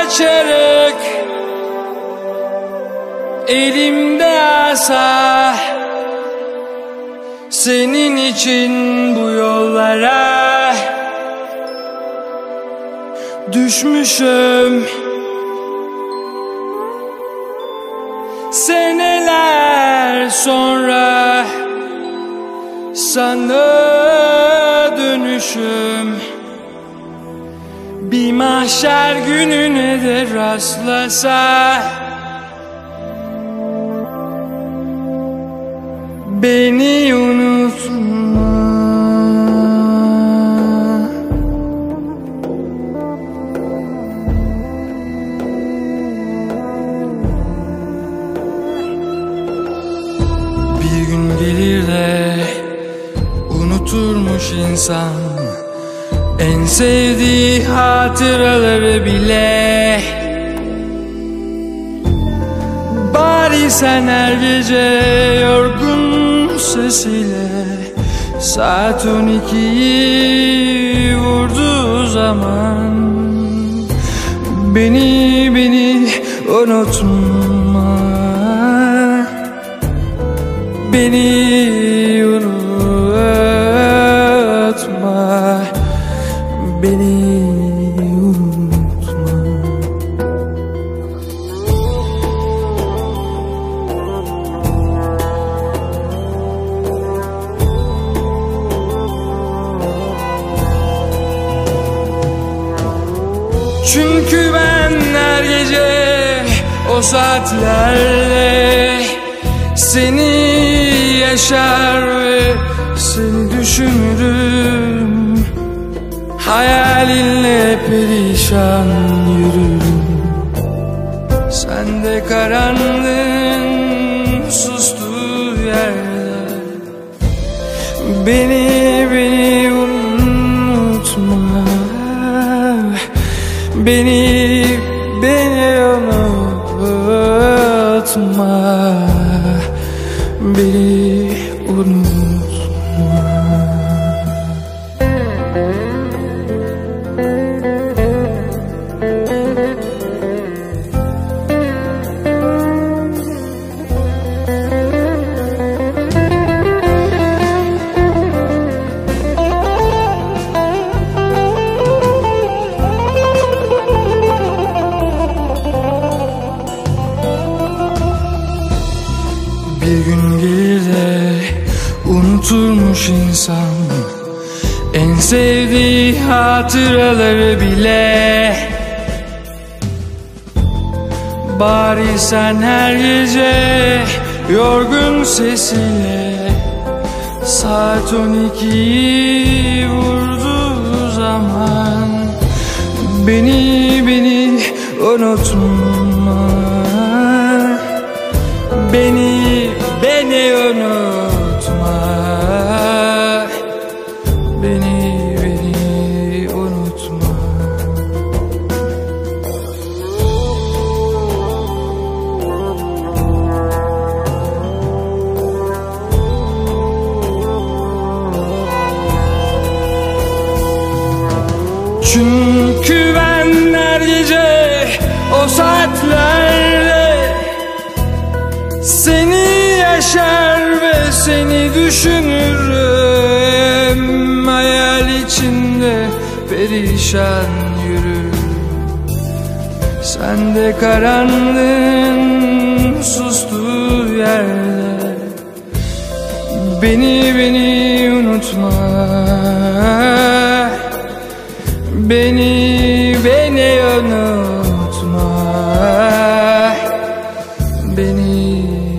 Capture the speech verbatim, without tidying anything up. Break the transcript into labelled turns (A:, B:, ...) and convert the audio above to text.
A: açarak, elimde asa, senin için bu yollara düşmüşüm. Seneler sonra sana dönüşüm, bir mahşer gününe de rastlasa, beni unutma. Bir gün gelir de unuturmuş insan en sevdiği hatıraları bile. Bari sen her gece yorgun sesiyle saat on ikiyi vurduğu zaman beni beni unutma, beni unutma, beni unutma. Çünkü ben her gece o saatlerde seni yaşar ve seni düşünürüm. Hayalinle perişan yürürüm. Sen de karanlığın sustuğu yerde beni beni unutma, beni beni unutma, beni unutma. Bir gün gelir de unuturmuş insan en sevdiği hatıraları bile. Bari sen her gece yorgun sesiyle saat on ikiyi vurduğu zaman beni beni unutma, beni beni unutma, beni beni unutma. Çünkü ben her gece o saatlerde seni yaşar ve seni düşünürüm. Hayal içinde perişan yürürüm. Sen de karanlığın sustuğu yerde beni beni unutma, beni beni unutma, beni